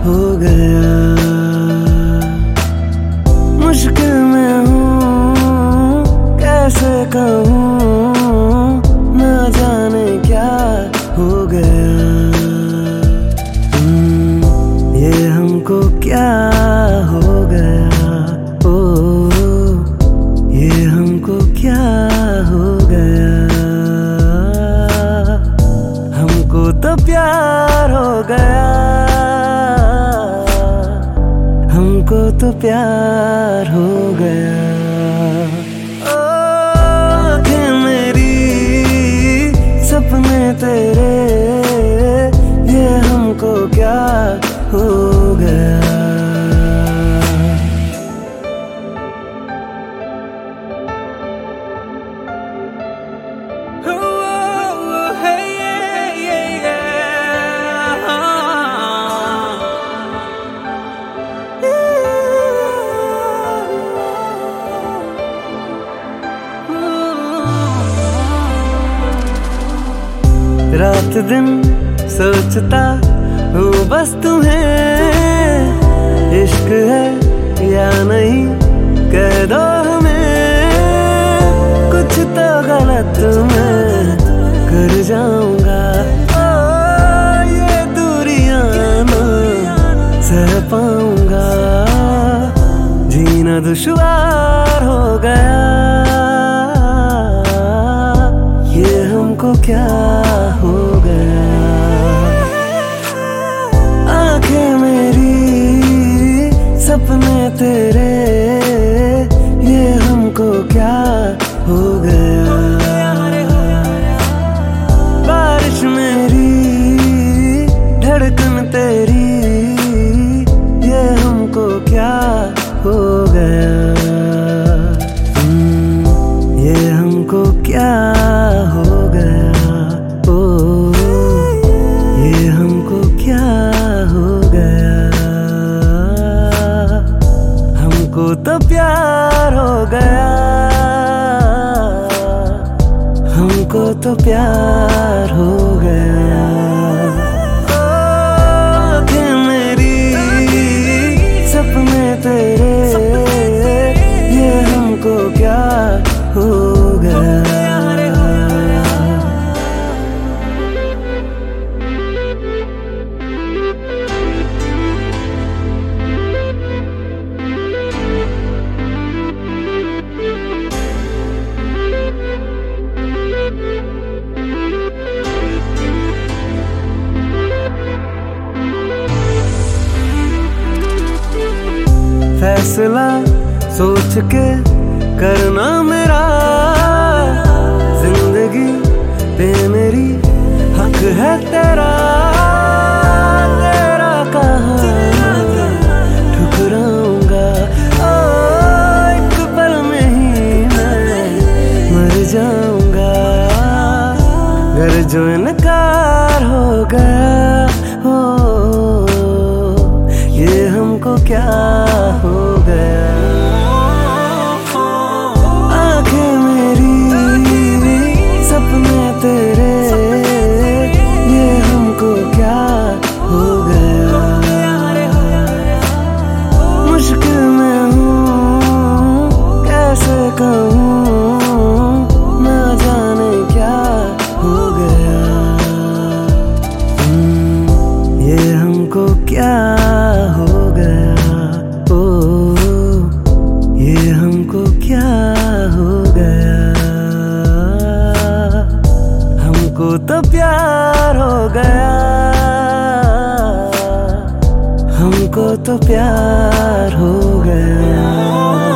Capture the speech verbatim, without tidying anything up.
हो गया। मुश्किल में हूँ कैसे कहूँ, ना जाने क्या हो गया। ये हमको क्या हो गया, ओ ये हमको क्या हो गया। हमको तो प्यार हो गया, हमको तो प्यार हो गया। ओ आँखें मेरी सपने तेरे, ये हमको क्या हो गया। रात दिन सोचता हूँ बस तुम्हें, इश्क है या नहीं कह दो हमें। कुछ तो गलत मैं कर जाऊंगा, ओ ये दूरियां ना सह पाऊंगा। जीना दुश्वार हो गया, ये हमको क्या हो गया। आंखें मेरी सपने तेरे, ये हमको क्या हो गया। बारिश मेरी धड़कन तेरी, ये हमको क्या हो गया। ये हमको क्या हो गया, ओ ये हमको क्या हो गया। हमको तो प्यार हो गया, हमको तो प्यार हो गया। ओ आँखें मेरी सपने तेरे, ये हमको क्या हो गया। फैसला सोच के करना मेरा, जिंदगी पे मेरी हक है तेरा। तेरा कहाँ ठुकराऊंगा, ओ एक पल में ही मैं मर जाऊंगा। घर जो इनकार हो गया, हो ये हमको क्या हो गया। आंखें मेरी सपने तेरे, ये हमको क्या हो गया। मुश्किल में हूँ कैसे कहूँ, ना जाने क्या हो गया। ये हमको क्या हो गया, ओ ये हमको क्या हो गया। हमको तो प्यार हो गया, हमको तो प्यार हो गया।